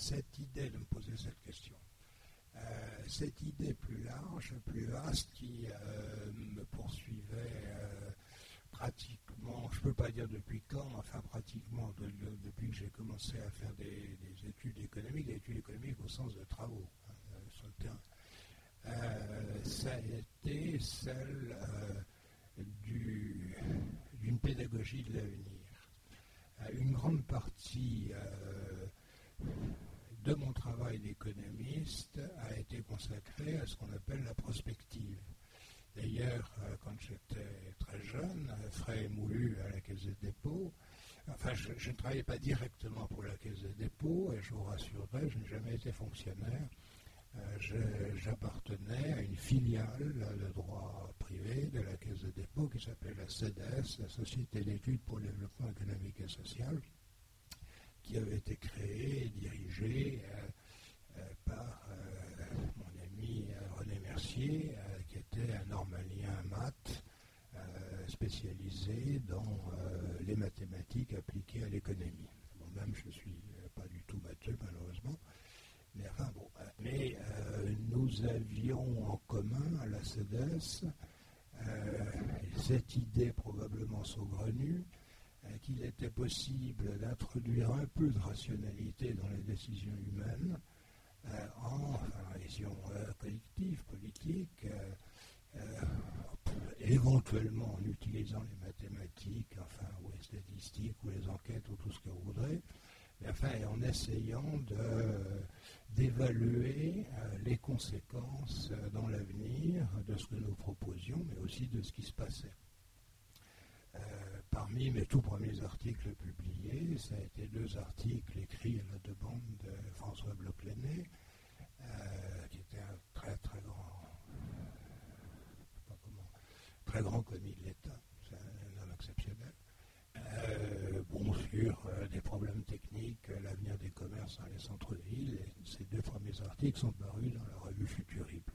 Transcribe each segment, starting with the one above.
cette idée de me poser cette question. Cette idée plus large, plus vaste, qui me poursuivait pratiquement, je ne peux pas dire depuis quand, enfin pratiquement depuis que j'ai commencé à faire des études économiques au sens de travaux sur le terrain. Ça a été celle d'une pédagogie de l'avenir. Une grande partie de mon travail d'économiste a été consacrée à ce qu'on appelle la prospective. D'ailleurs, quand j'étais très jeune, frais et moulu à la Caisse des dépôts, enfin, je ne travaillais pas directement pour la Caisse des dépôts, et je vous rassurerai, je n'ai jamais été fonctionnaire. J'appartenais à une filiale de droit privé de la Caisse des dépôts qui s'appelle la CEDES, la Société d'études pour le développement économique et social, qui avait été créée et dirigée par mon ami René Mercier, qui était un normalien maths spécialisé dans les mathématiques appliquées à l'économie. Bon, même je ne suis pas du tout matheux malheureusement, mais enfin bon. Mais nous avions en commun à la CEDES cette idée probablement saugrenue qu'il était possible d'introduire un peu de rationalité dans les décisions humaines en vision collective, politique, éventuellement en utilisant les mathématiques, ou les statistiques, ou les enquêtes, ou tout ce que vous voudrez, mais en essayant d'évaluer les conséquences dans l'avenir de ce que nous proposions, mais aussi de ce qui se passait. Parmi mes tout premiers articles publiés, ça a été 2 articles écrits à la demande de François Bloch-Lenné, qui était un très grand commis de l'État, c'est un homme exceptionnel. Sur des problèmes techniques, l'avenir des commerces dans les centres-villes, et ces 2 premiers articles sont parus dans la revue Futurible.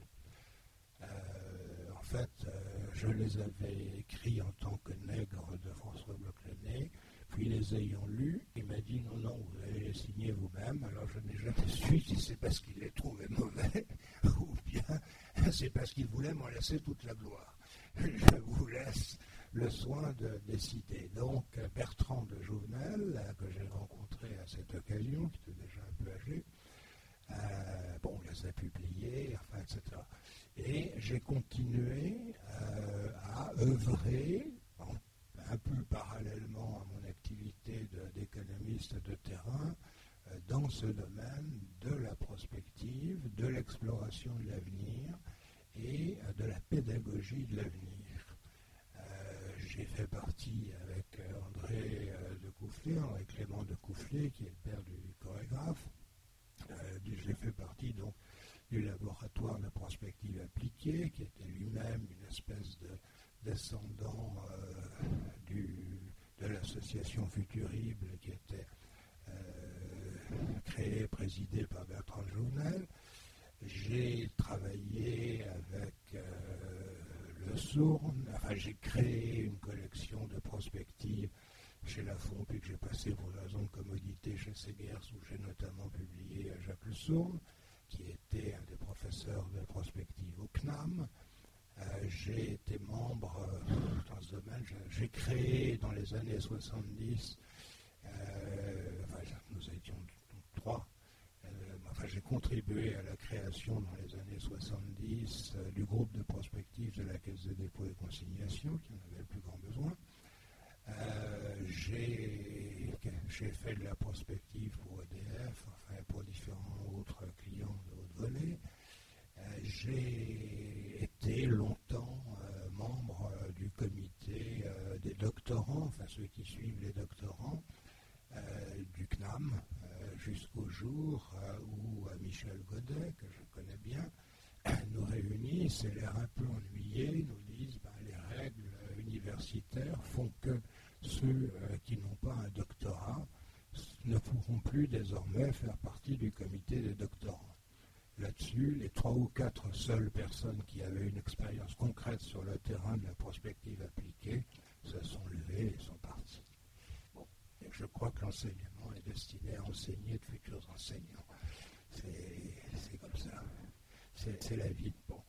Je les avais écrits en tant que nègre de François Bloch-Lenné, puis les ayant lus, il m'a dit non, vous allez les signer vous-même. Alors je n'ai jamais su si c'est parce qu'il les trouvait mauvais ou bien c'est parce qu'il voulait m'en laisser toute la gloire. Je vous laisse le soin de décider. Donc Bertrand de Jouvenel, que j'ai rencontré à cette occasion, qui était déjà un peu âgé, on les a publiés, etc. Et j'ai continué à œuvrer, un peu parallèlement à mon activité d'économiste de terrain, dans ce domaine de la prospective, de l'exploration de l'avenir et de la pédagogie de l'avenir. J'ai fait partie avec André Clément de Coufflet, qui est le père du chorégraphe. J'ai fait partie donc du laboratoire de prospective appliquée, qui était lui-même une espèce de descendant de l'association Futurible, qui était créée, présidée par Bertrand de Jouvenel. J'ai travaillé avec le Sourn, j'ai créé une collection de prospectives chez Lafon, puis que j'ai passé pour une raison de commodité chez Segers, où j'ai notamment publié Jacques Le Sourn, qui était un des professeurs de prospective au CNAM. J'ai été membre dans ce domaine. J'ai créé dans les années 70, nous étions 3, j'ai contribué à la création dans les années 70 du groupe de prospective de la Caisse des dépôts et consignations, qui en avait le plus grand besoin. J'ai fait de la prospective pour EDF, pour différents autres clients de haute volée. J'ai été longtemps membre du comité des doctorants, ceux qui suivent les doctorants, du CNAM, jusqu'au jour où Michel Godet, que je connais bien, nous réunissent et l'air un peu ennuyés, nous disent les règles universitaires font que ceux qui n'ont pas un doctorat ne pourront plus désormais faire partie du comité des doctorants. Là-dessus, les 3 ou 4 seules personnes qui avaient une expérience concrète sur le terrain de la prospective appliquée se sont levées et sont parties. je crois que l'enseignement est destiné à enseigner de futurs enseignants. C'est comme ça. C'est la vie. Bon.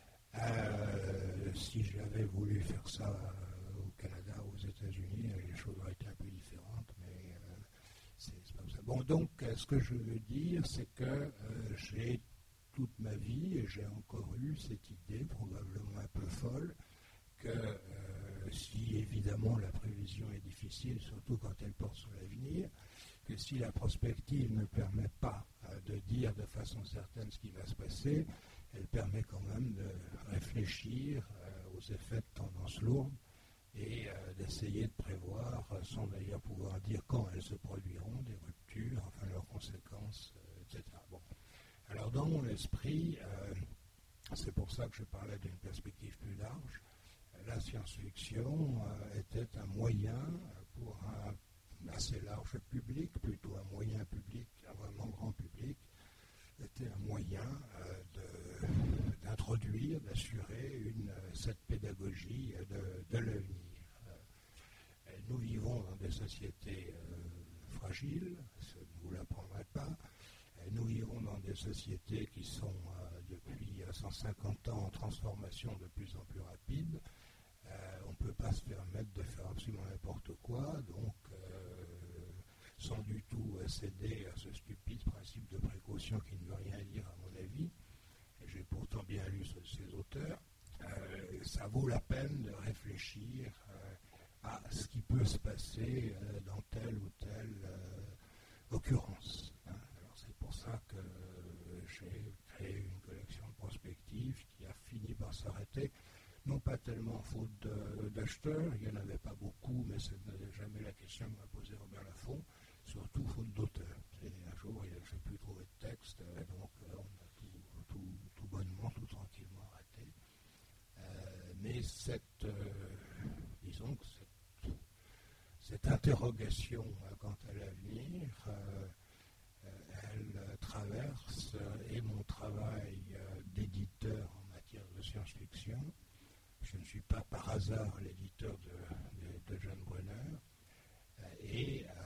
Si j'avais voulu faire ça au Canada ou aux États-Unis, les choses auraient été un peu différentes, mais c'est pas comme ça. Bon, donc, ce que je veux dire, c'est que j'ai toute ma vie, et j'ai encore eu cette idée, probablement un peu folle, que si évidemment la prévision est difficile, surtout quand elle porte sur l'avenir, que si la prospective ne permet pas de dire de façon certaine ce qui va se passer, elle permet quand même de réfléchir aux effets de tendance lourde et d'essayer de prévoir, sans d'ailleurs pouvoir dire quand elles se produiront, des ruptures, enfin leurs conséquences, etc. Bon. Alors dans mon esprit, c'est pour ça que je parlais d'une perspective plus large, la science-fiction était un moyen pour un assez large public, plutôt un moyen public, un vraiment grand public, était un moyen d'introduire, d'assurer cette pédagogie de l'avenir. Nous vivons dans des sociétés fragiles, je ne vous l'apprendrai pas. Nous vivons dans des sociétés qui sont depuis 150 ans en transformation de plus en plus rapide. On ne peut pas se permettre de faire absolument n'importe quoi, donc sans du tout céder à ce stupide principe de précaution qui ne veut rien dire à mon avis. Et j'ai pourtant bien lu ces auteurs. Ça vaut la peine de réfléchir à ce qui peut se passer dans telle ou telle occurrence. Alors c'est pour ça que j'ai créé une collection de prospectives qui a fini par s'arrêter. Non pas tellement faute d'acheteurs, il n'y en avait pas beaucoup, mais ce n'est jamais la question que m'a posée Robert Laffont, surtout faute d'auteurs. Un jour, je n'ai plus trouvé de texte, donc on a tout bonnement, tout tranquillement arrêté. Mais disons que cette interrogation quant à l'avenir, elle traverse et mon travail d'éditeur en matière de science-fiction. Je ne suis pas par hasard l'éditeur de John Brunner, et